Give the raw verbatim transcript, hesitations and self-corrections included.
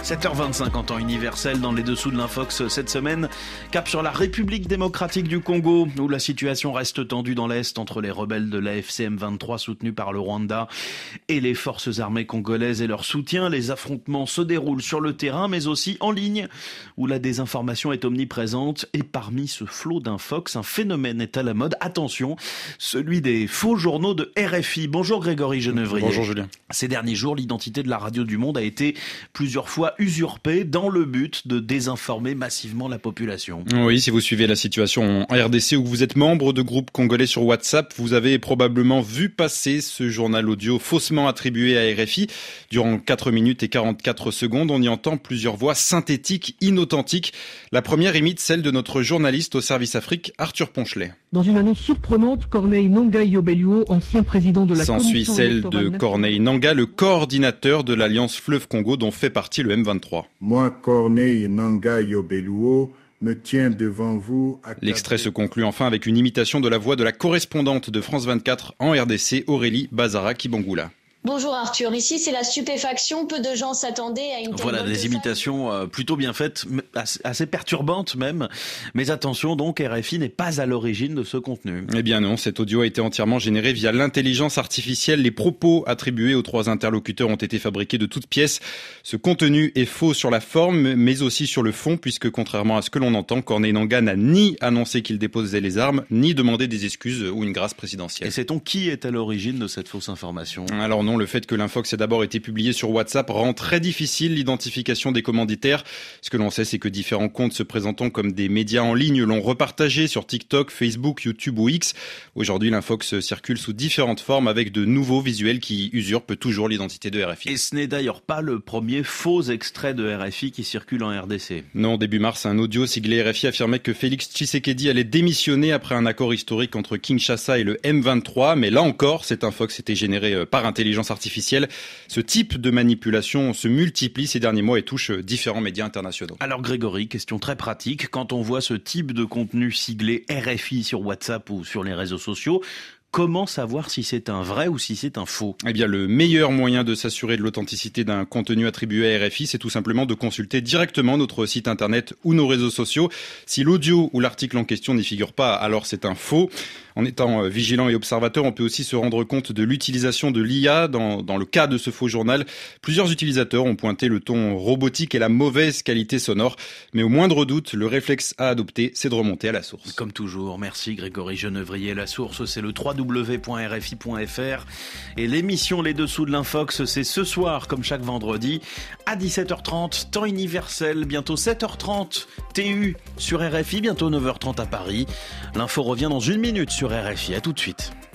sept heures vingt-cinq en temps universel dans les dessous de l'Infox cette semaine. Cap sur la République démocratique du Congo, où la situation reste tendue dans l'Est entre les rebelles de l'A F C M vingt-trois soutenus par le Rwanda et les forces armées congolaises et leur soutien. Les affrontements se déroulent sur le terrain, mais aussi en ligne, où la désinformation est omniprésente. Et parmi ce flot d'Infox, un phénomène est à la mode. Attention, celui des faux journaux de R F I. Bonjour Grégory Genevrier. Bonjour Julien. Ces derniers jours, l'identité de la radio du Monde a été plusieurs fois usurpée dans le but de désinformer massivement la population. Oui, si vous suivez la situation en R D C ou que vous êtes membre de groupes congolais sur WhatsApp, vous avez probablement vu passer ce journal audio faussement attribué à R F I. Durant quatre minutes et quarante-quatre secondes, on y entend plusieurs voix synthétiques, inauthentiques. La première imite celle de notre journaliste au service Afrique, Arthur Ponchelet. Dans une annonce surprenante, Corneille Nangaa Yobelio, ancien président de la S'ensuit Commission celle électorale de Corneille Nangaa, le coordinateur de l'Alliance Fleuve Congo dont fait partie le M vingt-trois. Moi, Corneille Nangaa Yobelio, me tiens devant vous. L'extrait se conclut enfin avec une imitation de la voix de la correspondante de France vingt-quatre en R D C, Aurélie Bazara Kibangula. Bonjour Arthur, ici c'est la stupéfaction, peu de gens s'attendaient à une telle Voilà, des imitations euh, plutôt bien faites, assez, assez perturbantes même. Mais attention donc, R F I n'est pas à l'origine de ce contenu. Eh bien non, cet audio a été entièrement généré via l'intelligence artificielle. Les propos attribués aux trois interlocuteurs ont été fabriqués de toutes pièces. Ce contenu est faux sur la forme, mais aussi sur le fond, puisque contrairement à ce que l'on entend, Corneille Nangaa n'a ni annoncé qu'il déposait les armes, ni demandé des excuses ou une grâce présidentielle. Et sait-on qui est à l'origine de cette fausse information ? Alors non, le fait que l'Infox ait d'abord été publié sur WhatsApp rend très difficile l'identification des commanditaires. Ce que l'on sait, c'est que différents comptes se présentant comme des médias en ligne l'ont repartagé sur TikTok, Facebook, YouTube ou X. Aujourd'hui, l'Infox circule sous différentes formes avec de nouveaux visuels qui usurpent toujours l'identité de R F I. Et ce n'est d'ailleurs pas le premier faux extrait de R F I qui circule en R D C. Non, début mars, un audio siglé R F I affirmait que Félix Tshisekedi allait démissionner après un accord historique entre Kinshasa et le M vingt-trois. Mais là encore, cet Infox était généré par intelligence artificielle. Ce type de manipulation se multiplie ces derniers mois et touche différents médias internationaux. Alors Grégory, question très pratique, quand on voit ce type de contenu siglé R F I sur WhatsApp ou sur les réseaux sociaux, comment savoir si c'est un vrai ou si c'est un faux ? Eh bien, le meilleur moyen de s'assurer de l'authenticité d'un contenu attribué à R F I, c'est tout simplement de consulter directement notre site internet ou nos réseaux sociaux. Si l'audio ou l'article en question n'y figure pas, alors c'est un faux. En étant vigilant et observateur, on peut aussi se rendre compte de l'utilisation de l'I A dans, dans le cas de ce faux journal. Plusieurs utilisateurs ont pointé le ton robotique et la mauvaise qualité sonore. Mais au moindre doute, le réflexe à adopter, c'est de remonter à la source. Comme toujours, merci Grégory Genevrier. La source, c'est le w w w point r f i point f r. Et l'émission Les Dessous de l'Infox, c'est ce soir, comme chaque vendredi, à dix-sept heures trente, temps universel. Bientôt sept heures trente, T U sur R F I. Bientôt neuf heures trente à Paris. L'info revient dans une minute sur R F I. À tout de suite.